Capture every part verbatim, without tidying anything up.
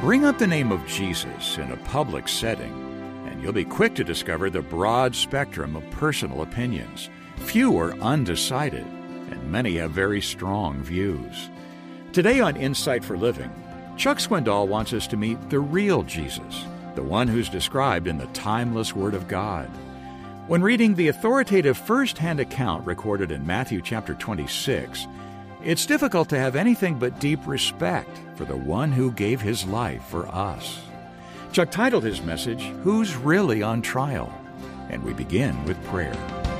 Bring up the name of Jesus in a public setting, and you'll be quick to discover the broad spectrum of personal opinions. Few are undecided, and many have very strong views. Today on Insight for Living, Chuck Swindoll wants us to meet the real Jesus, the one who's described in the timeless Word of God. When reading the authoritative first-hand account recorded in Matthew chapter twenty-six, it's difficult to have anything but deep respect for the one who gave his life for us. Chuck titled his message, Who's Really on Trial? And we begin with prayer.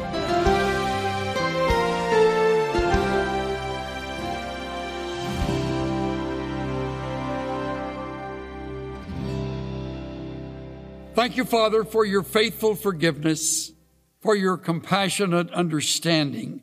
Thank you, Father, for your faithful forgiveness, for your compassionate understanding,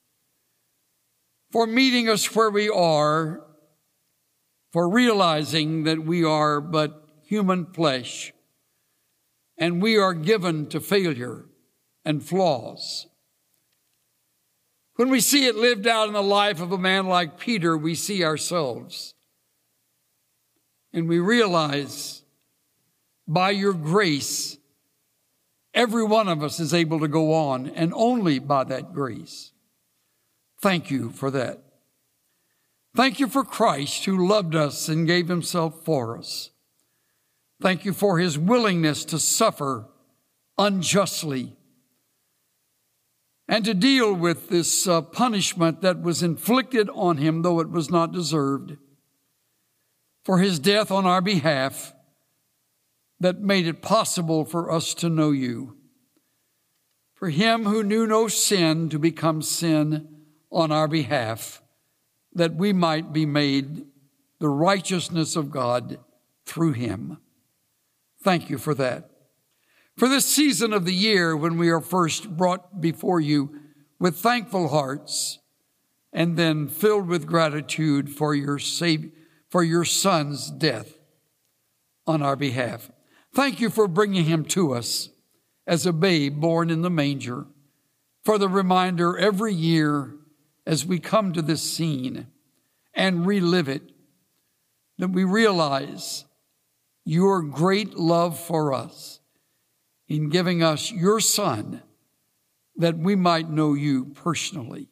for meeting us where we are, for realizing that we are but human flesh, and we are given to failure and flaws. When we see it lived out in the life of a man like Peter, we see ourselves, and we realize by your grace, every one of us is able to go on, and only by that grace. Thank you for that. Thank you for Christ who loved us and gave himself for us. Thank you for his willingness to suffer unjustly and to deal with this uh, punishment that was inflicted on him, though it was not deserved, for his death on our behalf that made it possible for us to know you. For him who knew no sin to become sin on our behalf, that we might be made the righteousness of God through him. Thank you for that. For this season of the year when we are first brought before you with thankful hearts and then filled with gratitude for your Savior, for your Son's death on our behalf. Thank you for bringing him to us as a babe born in the manger, for the reminder every year as we come to this scene and relive it, that we realize your great love for us in giving us your Son, that we might know you personally.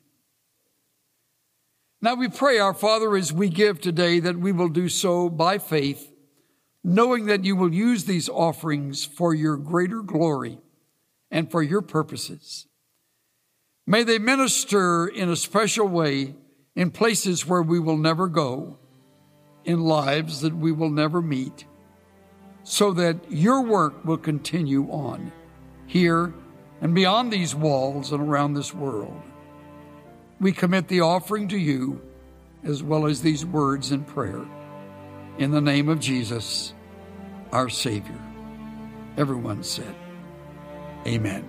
Now we pray, our Father, as we give today, that we will do so by faith, knowing that you will use these offerings for your greater glory and for your purposes. May they minister in a special way in places where we will never go, in lives that we will never meet, so that your work will continue on here and beyond these walls and around this world. We commit the offering to you as well as these words in prayer. In the name of Jesus, our Savior. Everyone said, Amen.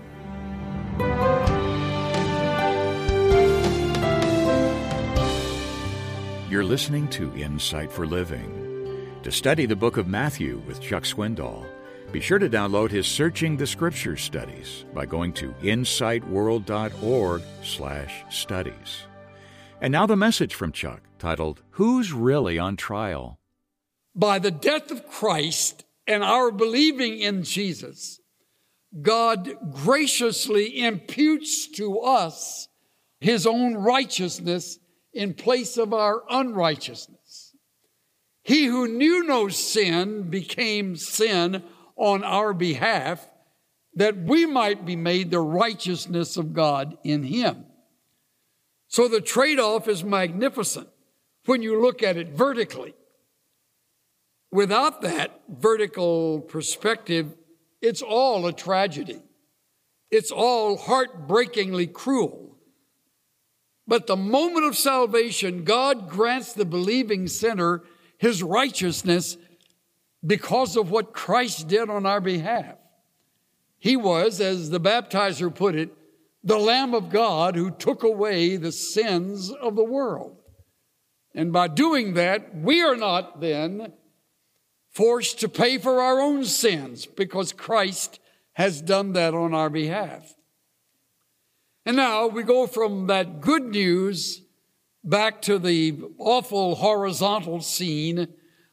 You're listening to Insight for Living. To study the book of Matthew with Chuck Swindoll, be sure to download his Searching the Scriptures studies by going to insightworld.org slash studies. And now the message from Chuck, titled, Who's Really on Trial? By the death of Christ and our believing in Jesus, God graciously imputes to us his own righteousness in place of our unrighteousness. He who knew no sin became sin on our behalf, that we might be made the righteousness of God in him. So the trade-off is magnificent when you look at it vertically. Without that vertical perspective, it's all a tragedy. It's all heartbreakingly cruel. But the moment of salvation, God grants the believing sinner his righteousness because of what Christ did on our behalf. He was, as the baptizer put it, the Lamb of God who took away the sins of the world. And by doing that, we are not then forced to pay for our own sins because Christ has done that on our behalf. And now we go from that good news back to the awful horizontal scene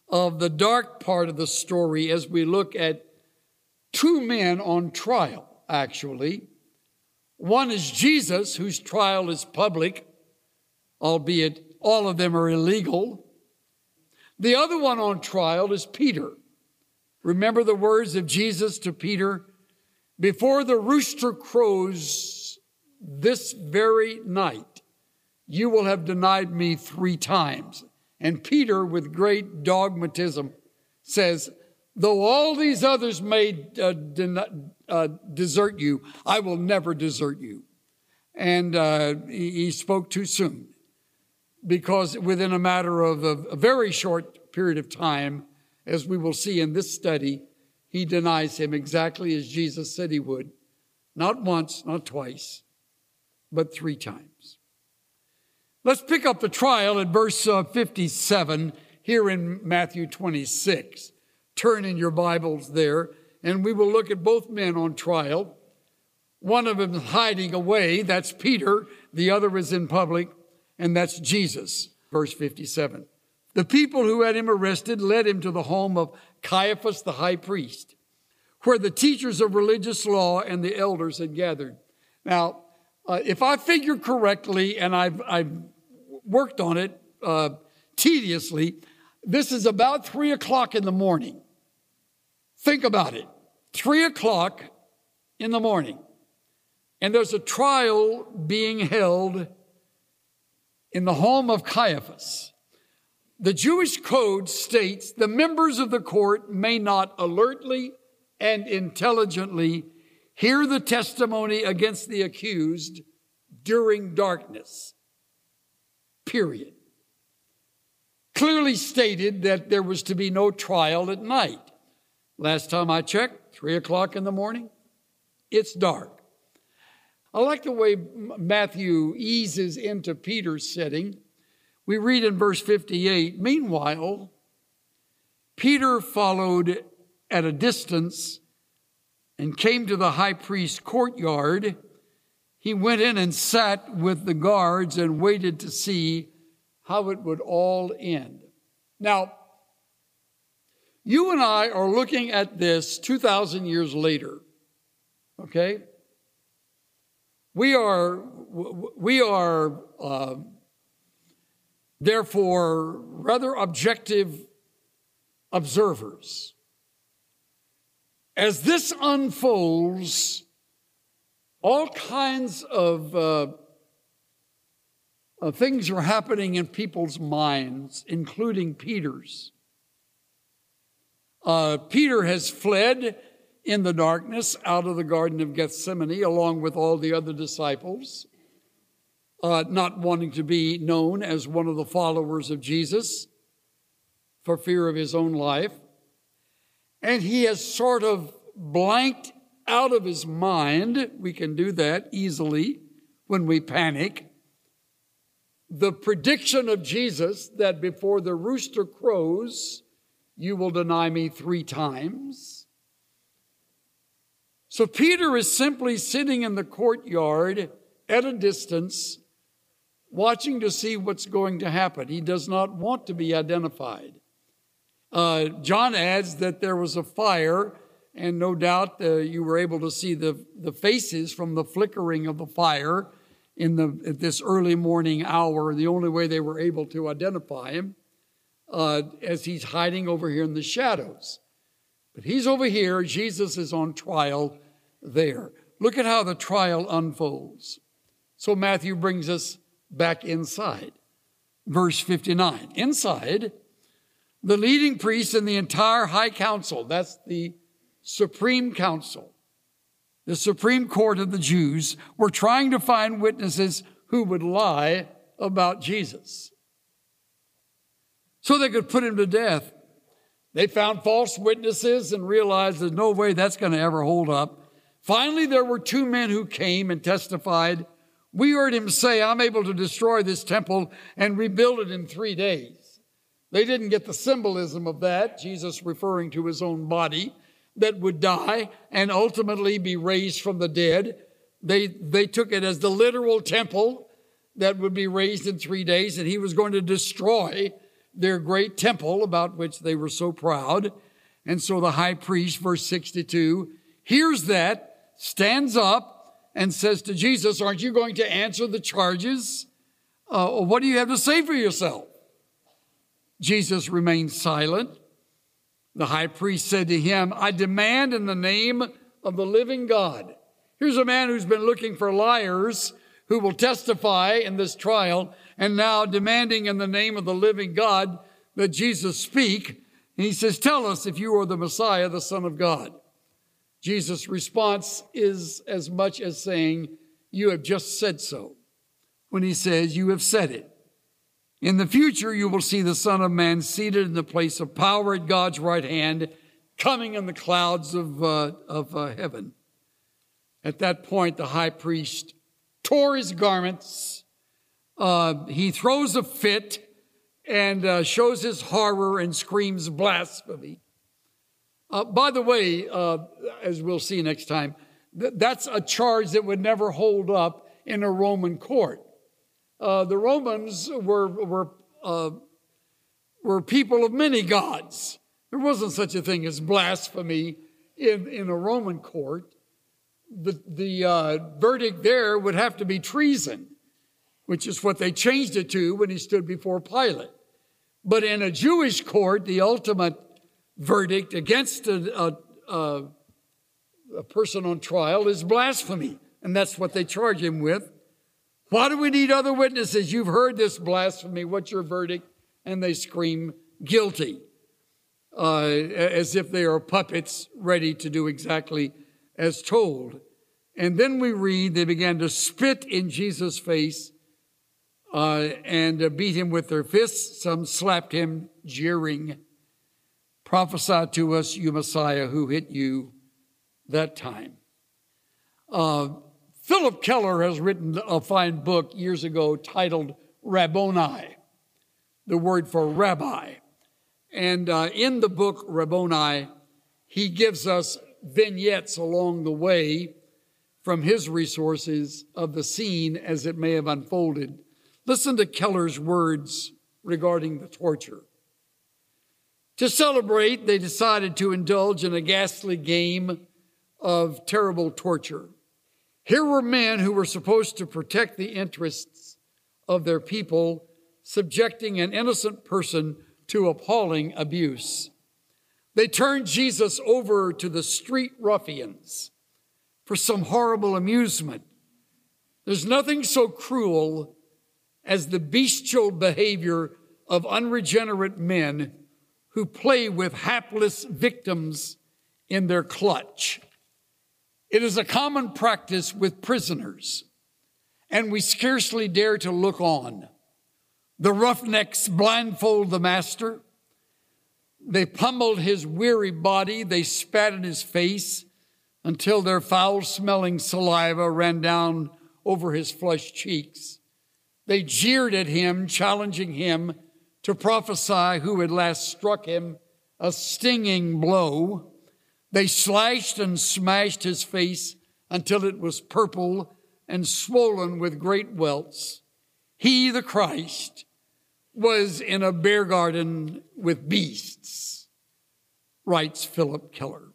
of the dark part of the story as we look at two men on trial, actually. One is Jesus, whose trial is public, albeit all of them are illegal. The other one on trial is Peter. Remember the words of Jesus to Peter, "Before the rooster crows this very night, you will have denied me three times." And Peter, with great dogmatism, says, "Though all these others may uh, den- uh, desert you, I will never desert you." And uh, he, he spoke too soon, because within a matter of a, a very short period of time, as we will see in this study, he denies him exactly as Jesus said he would. Not once, not twice, but three times. Let's pick up the trial at verse uh, fifty-seven here in Matthew twenty-six. Turn in your Bibles there, and we will look at both men on trial. One of them is hiding away, that's Peter. The other is in public, and that's Jesus. Verse fifty-seven. The people who had him arrested led him to the home of Caiaphas the high priest, where the teachers of religious law and the elders had gathered. Now, uh, if I figure correctly, and I've, I've worked on it uh, tediously, this is about three o'clock in the morning. Think about it. Three o'clock in the morning. And there's a trial being held in the home of Caiaphas. The Jewish code states the members of the court may not alertly and intelligently hear the testimony against the accused during darkness. Period. Clearly stated that there was to be no trial at night. Last time I checked, three o'clock in the morning, it's dark. I like the way Matthew eases into Peter's setting. We read in verse fifty-eight, "Meanwhile, Peter followed at a distance and came to the high priest's courtyard. He went in and sat with the guards and waited to see how it would all end." Now, you and I are looking at this two thousand years later, okay? We are, we are uh, therefore rather objective observers. As this unfolds, all kinds of uh, uh, things are happening in people's minds, including Peter's. Uh, Peter has fled in the darkness out of the Garden of Gethsemane, along with all the other disciples, uh, not wanting to be known as one of the followers of Jesus for fear of his own life. And he has sort of blanked out of his mind, we can do that easily when we panic, the prediction of Jesus that before the rooster crows, you will deny me three times. So Peter is simply sitting in the courtyard at a distance, watching to see what's going to happen. He does not want to be identified. Uh, John adds that there was a fire, and no doubt uh, you were able to see the, the faces from the flickering of the fire in the at this early morning hour, the only way they were able to identify him, uh, as he's hiding over here in the shadows. But he's over here. Jesus is on trial there. Look at how the trial unfolds. So Matthew brings us back inside. Verse fifty-nine. Inside, the leading priests and the entire high council, that's the Supreme Council, the Supreme Court of the Jews, were trying to find witnesses who would lie about Jesus so they could put him to death. They found false witnesses and realized there's no way that's going to ever hold up. Finally, there were two men who came and testified. We heard him say, "I'm able to destroy this temple and rebuild it in three days. They didn't get the symbolism of that, Jesus referring to his own body that would die and ultimately be raised from the dead. They, they took it as the literal temple that would be raised in three days, and he was going to destroy their great temple about which they were so proud. And so the high priest, verse sixty-two, hears that, stands up, and says to Jesus, aren't you going to answer the charges? Uh, what do you have to say for yourself? Jesus remained silent. The high priest said to him, I demand in the name of the living God. Here's a man who's been looking for liars who will testify in this trial, and now demanding in the name of the living God that Jesus speak. And he says, tell us if you are the Messiah, the Son of God. Jesus' response is as much as saying, you have just said so. When he says, you have said it. In the future, you will see the Son of Man seated in the place of power at God's right hand, coming in the clouds of, uh, of uh, heaven. At that point, the high priest tore his garments. Uh, he throws a fit and uh, shows his horror and screams blasphemy. Uh, by the way, uh, as we'll see next time, th- that's a charge that would never hold up in a Roman court. Uh, the Romans were were uh, were people of many gods. There wasn't such a thing as blasphemy in, in a Roman court. The, the uh, verdict there would have to be treason, which is what they changed it to when he stood before Pilate. But in a Jewish court, the ultimate verdict against a, a, a, a person on trial is blasphemy, and that's what they charge him with. Why do we need other witnesses? You've heard this blasphemy. What's your verdict? And they scream guilty, uh, as if they are puppets ready to do exactly as told. And then we read they began to spit in Jesus' face uh, and uh, beat him with their fists. Some slapped him, jeering. Prophesy to us, you Messiah, who hit you that time. Uh, Philip Keller has written a fine book years ago titled Rabboni, the word for rabbi. And uh, in the book Rabboni, he gives us vignettes along the way from his resources of the scene as it may have unfolded. Listen to Keller's words regarding the torture. To celebrate, they decided to indulge in a ghastly game of terrible torture. Here were men who were supposed to protect the interests of their people, subjecting an innocent person to appalling abuse. They turned Jesus over to the street ruffians for some horrible amusement. There's nothing so cruel as the bestial behavior of unregenerate men who play with hapless victims in their clutch. It is a common practice with prisoners, and we scarcely dare to look on. The roughnecks blindfold the master. They pummeled his weary body. They spat in his face until their foul-smelling saliva ran down over his flushed cheeks. They jeered at him, challenging him to prophesy who had last struck him a stinging blow. They slashed and smashed his face until it was purple and swollen with great welts. He, the Christ, was in a bear garden with beasts, writes Philip Keller.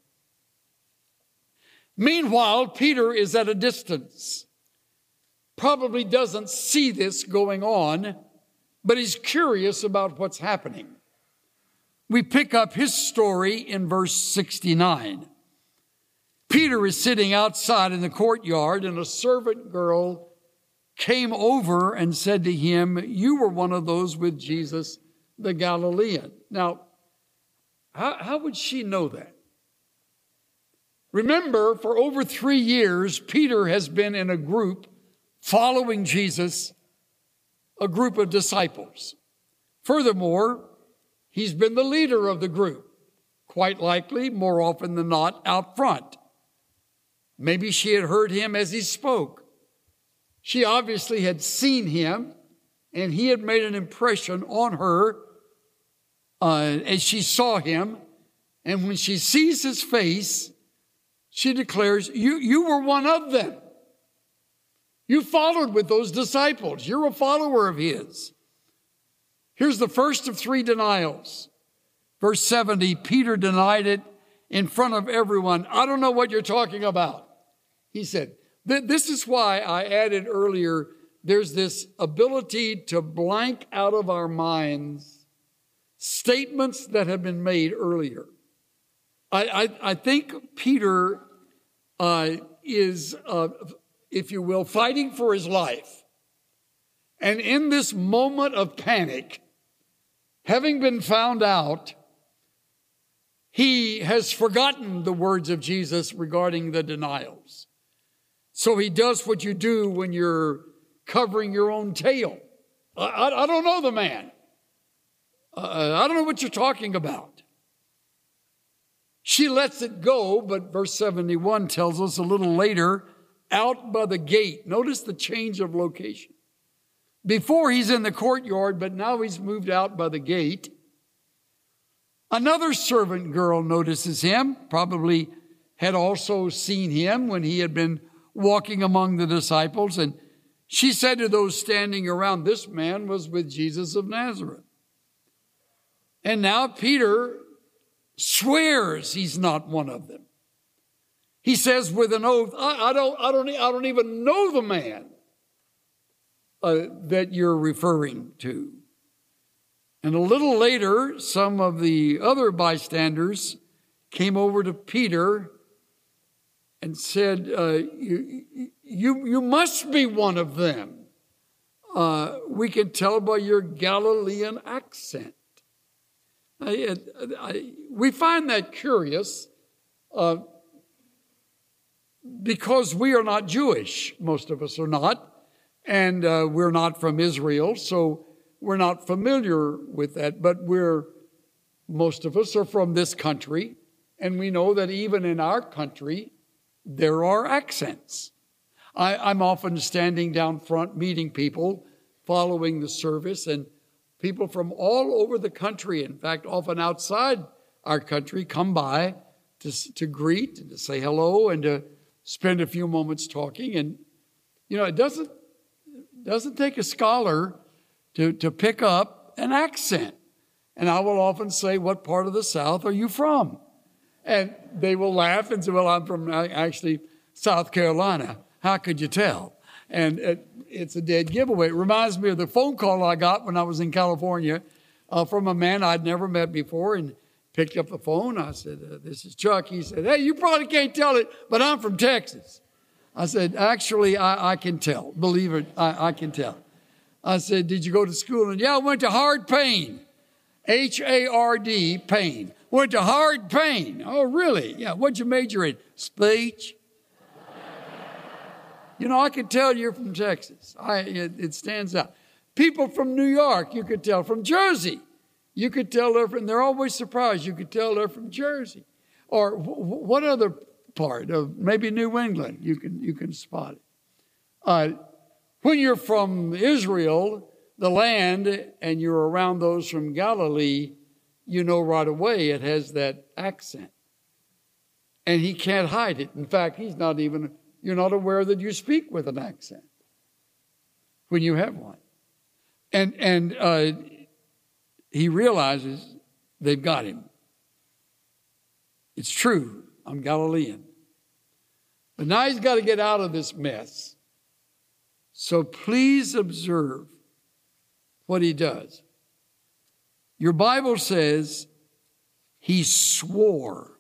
Meanwhile, Peter is at a distance, probably doesn't see this going on, but he's curious about what's happening. We pick up his story in verse sixty-nine. Peter is sitting outside in the courtyard, and a servant girl came over and said to him, you were one of those with Jesus, the Galilean. Now, how, how would she know that? Remember, for over three years, Peter has been in a group following Jesus, a group of disciples. Furthermore, he's been the leader of the group, quite likely, more often than not, out front. Maybe she had heard him as he spoke. She obviously had seen him, and he had made an impression on her uh, as she saw him. And when she sees his face, she declares, you, you were one of them. You followed with those disciples. You're a follower of his. Here's the first of three denials. Verse seventy, Peter denied it in front of everyone. I don't know what you're talking about, he said. This is why I added earlier, there's this ability to blank out of our minds statements that have been made earlier. I, I, I think Peter uh, is, uh, if you will, fighting for his life. And in this moment of panic, having been found out, he has forgotten the words of Jesus regarding the denials. So he does what you do when you're covering your own tail. I, I, I don't know the man. Uh, I don't know what you're talking about. She lets it go, but verse seventy-one tells us a little later, out by the gate. Notice the change of location. Before he's in the courtyard, but now he's moved out by the gate. Another servant girl notices him, probably had also seen him when he had been walking among the disciples. And she said to those standing around, this man was with Jesus of Nazareth. And now Peter swears he's not one of them. He says with an oath, I, I don't, I don't, I don't even know the man uh, that you're referring to. And a little later, some of the other bystanders came over to Peter and said, uh, you, you, you must be one of them. Uh, we can tell by your Galilean accent. I, I, we find that curious uh, because we are not Jewish. Most of us are not. And uh, we're not from Israel, so we're not familiar with that. But we're, most of us are from this country. And we know that even in our country, there are accents. I, I'm often standing down front meeting people following the service, and people from all over the country, in fact, often outside our country, come by to, to greet and to say hello and to spend a few moments talking. And, you know, it doesn't, doesn't take a scholar to, to pick up an accent. And I will often say, what part of the South are you from? And they will laugh and say, well, I'm from actually South Carolina. How could you tell? And it, it's a dead giveaway. It reminds me of the phone call I got when I was in California uh, from a man I'd never met before, and picked up the phone. I said, uh, this is Chuck. He said, hey, you probably can't tell it, but I'm from Texas. I said, actually, I, I can tell. Believe it, I, I can tell. I said, did you go to school? And yeah, I went to Hard Payne. H A R D, Payne. Went to Hard Payne. Oh, really? Yeah, what'd you major in? Speech. You know, I can tell you're from Texas. I, it, it stands out. People from New York, you could tell. From Jersey, you could tell they're from, they're always surprised. You could tell they're from Jersey. Or w- w- what other part of maybe New England, you can, you can spot it. Uh, when you're from Israel, the land, and you're around those from Galilee, you know right away it has that accent. And he can't hide it. In fact, he's not even, you're not aware that you speak with an accent when you have one. And, and uh, he realizes they've got him. It's true, I'm Galilean. But now he's got to get out of this mess. So please observe what he does. Your Bible says he swore,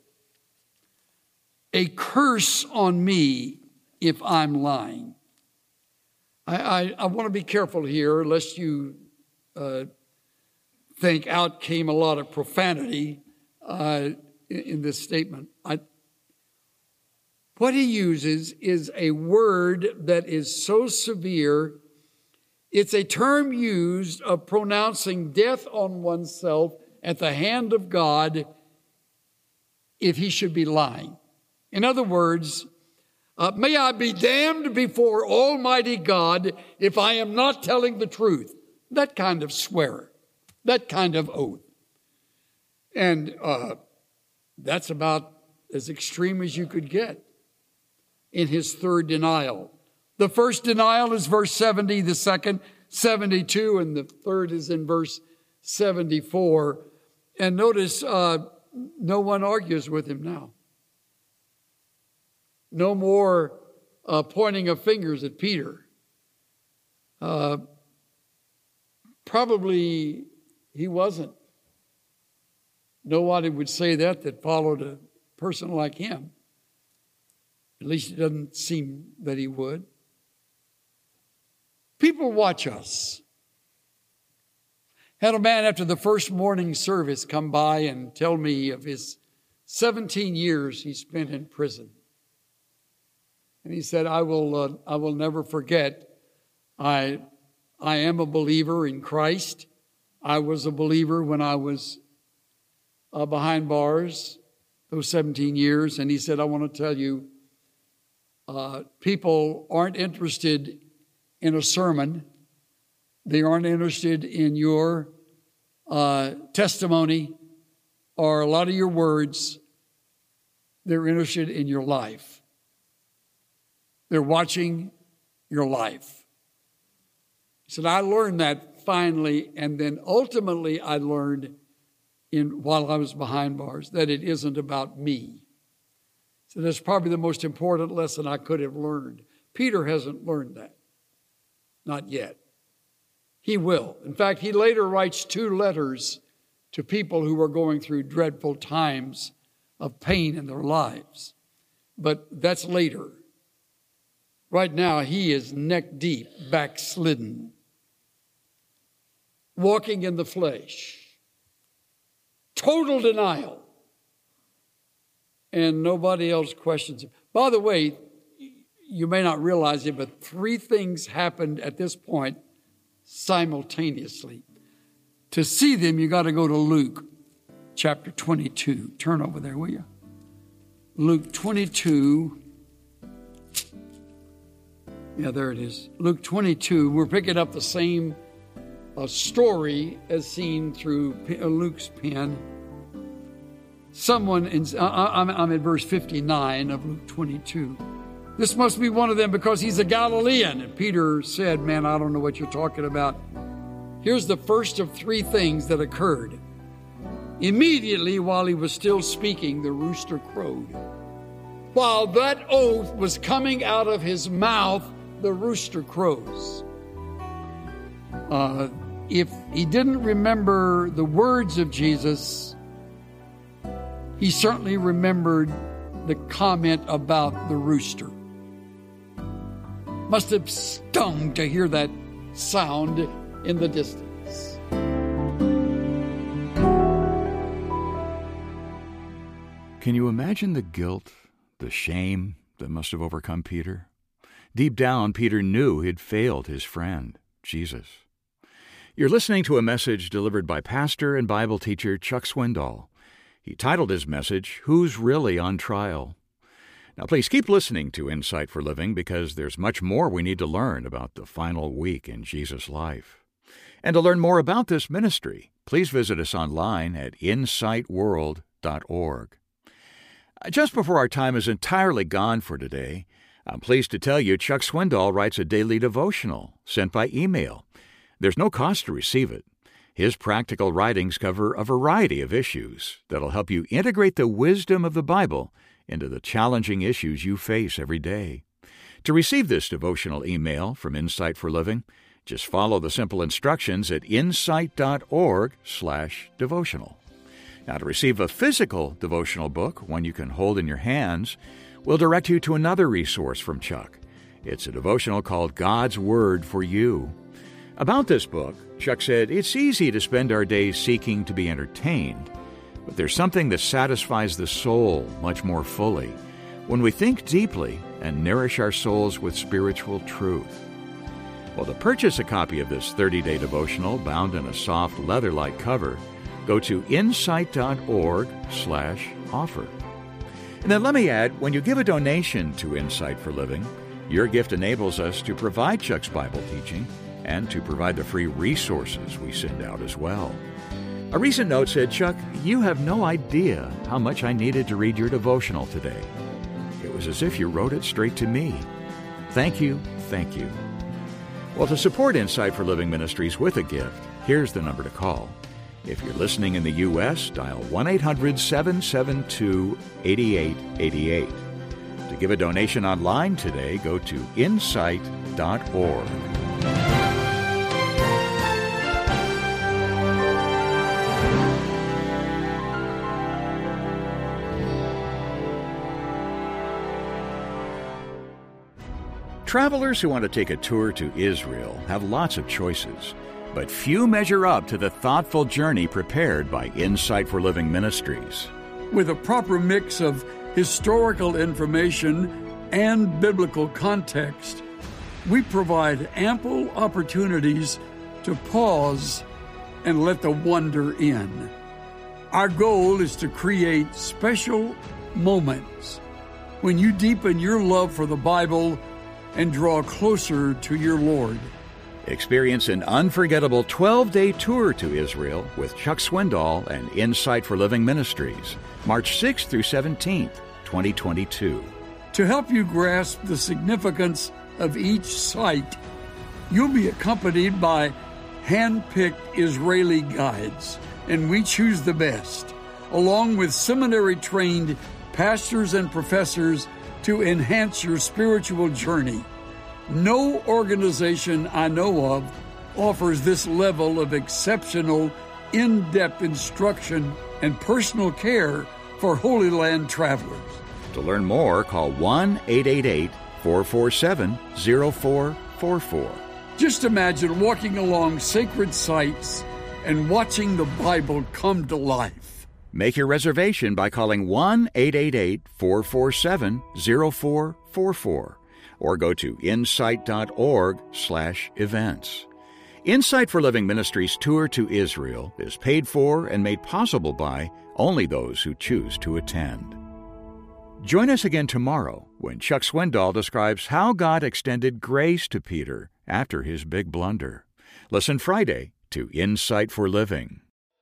a curse on me if I'm lying. I, I, I want to be careful here, lest you uh, think out came a lot of profanity uh, in, in this statement. I, what he uses is a word that is so severe. It's a term used of pronouncing death on oneself at the hand of God if he should be lying. In other words, uh, may I be damned before Almighty God if I am not telling the truth. That kind of swearer, that kind of oath. And uh, that's about as extreme as you could get in his third denial. The first denial is verse seventy, the second, seventy-two, and the third is in verse seventy-four. And notice uh, no one argues with him now. No more uh, pointing of fingers at Peter. Uh, probably he wasn't. Nobody would say that that followed a person like him. At least it doesn't seem that he would. People watch us. Had a man after the first morning service come by and tell me of his seventeen years he spent in prison. And he said, I will uh, I will never forget, I, I am a believer in Christ. I was a believer when I was uh, behind bars those seventeen years. And he said, I want to tell you, uh, people aren't interested in a sermon. They aren't interested in your uh, testimony or a lot of your words. They're interested in your life. They're watching your life. He said, I learned that finally, and then ultimately I learned in while I was behind bars that it isn't about me. So that's probably the most important lesson I could have learned. Peter hasn't learned that. Not yet. He will. In fact, he later writes two letters to people who are going through dreadful times of pain in their lives. But that's later. Right now, he is neck deep, backslidden, walking in the flesh, total denial, and nobody else questions him. By the way, you may not realize it, but three things happened at this point simultaneously. To see them, you got to go to Luke chapter twenty-two. Turn over there, will you? Luke twenty-two. Yeah, there it is. Luke twenty-two. We're picking up the same uh, story as seen through P- uh, Luke's pen. Someone, in, uh, I'm, I'm at verse fifty-nine of Luke twenty-two. This must be one of them because he's a Galilean. And Peter said, man, I don't know what you're talking about. Here's the first of three things that occurred. Immediately while he was still speaking, the rooster crowed. While that oath was coming out of his mouth, the rooster crows. Uh, if he didn't remember the words of Jesus, he certainly remembered the comment about the rooster. Must have stung to hear that sound in the distance. Can you imagine the guilt, the shame that must have overcome Peter? Deep down, Peter knew he'd failed his friend, Jesus. You're listening to a message delivered by pastor and Bible teacher Chuck Swindoll. He titled his message, Who's Really on Trial? Now, please keep listening to Insight for Living because there's much more we need to learn about the final week in Jesus' life. And to learn more about this ministry, please visit us online at insight world dot org. Just before our time is entirely gone for today, I'm pleased to tell you Chuck Swindoll writes a daily devotional sent by email. There's no cost to receive it. His practical writings cover a variety of issues that'll help you integrate the wisdom of the Bible into the challenging issues you face every day. To receive this devotional email from Insight for Living, just follow the simple instructions at insight dot org slash devotional. Now, to receive a physical devotional book, one you can hold in your hands, we'll direct you to another resource from Chuck. It's a devotional called God's Word for You. About this book, Chuck said, it's easy to spend our days seeking to be entertained, but there's something that satisfies the soul much more fully when we think deeply and nourish our souls with spiritual truth. Well, to purchase a copy of this thirty-day devotional bound in a soft leather-like cover, go to insight dot org slash offer. And then let me add, when you give a donation to Insight for Living, your gift enables us to provide Chuck's Bible teaching and to provide the free resources we send out as well. A recent note said, Chuck, you have no idea how much I needed to read your devotional today. It was as if you wrote it straight to me. Thank you, thank you. Well, to support Insight for Living Ministries with a gift, here's the number to call. If you're listening in the U S, dial one eight hundred seven seven two eight eight eight eight. To give a donation online today, go to insight dot org. Travelers who want to take a tour to Israel have lots of choices, but few measure up to the thoughtful journey prepared by Insight for Living Ministries. With a proper mix of historical information and biblical context, we provide ample opportunities to pause and let the wonder in. Our goal is to create special moments when you deepen your love for the Bible and draw closer to your Lord. Experience an unforgettable twelve-day tour to Israel with Chuck Swindoll and Insight for Living Ministries, March sixth through seventeenth, twenty twenty-two. To help you grasp the significance of each site, you'll be accompanied by hand-picked Israeli guides, and we choose the best, along with seminary-trained pastors and professors to enhance your spiritual journey. No organization I know of offers this level of exceptional, in-depth instruction and personal care for Holy Land travelers. To learn more, call one eight eight eight, four four seven, zero four four four. Just imagine walking along sacred sites and watching the Bible come to life. Make your reservation by calling one eight eight eight, four four seven, zero four four four or go to insight dot org slash events. Insight for Living Ministries tour to Israel is paid for and made possible by only those who choose to attend. Join us again tomorrow when Chuck Swindoll describes how God extended grace to Peter after his big blunder. Listen Friday to Insight for Living.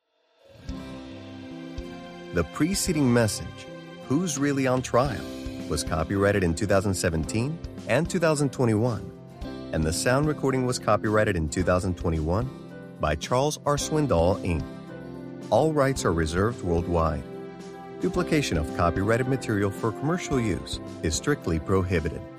The preceding message, Who's Really on Trial?, was copyrighted in two thousand seventeen and two thousand twenty-one, and the sound recording was copyrighted in two thousand twenty-one by Charles R. Swindoll, Incorporated. All rights are reserved worldwide. Duplication of copyrighted material for commercial use is strictly prohibited.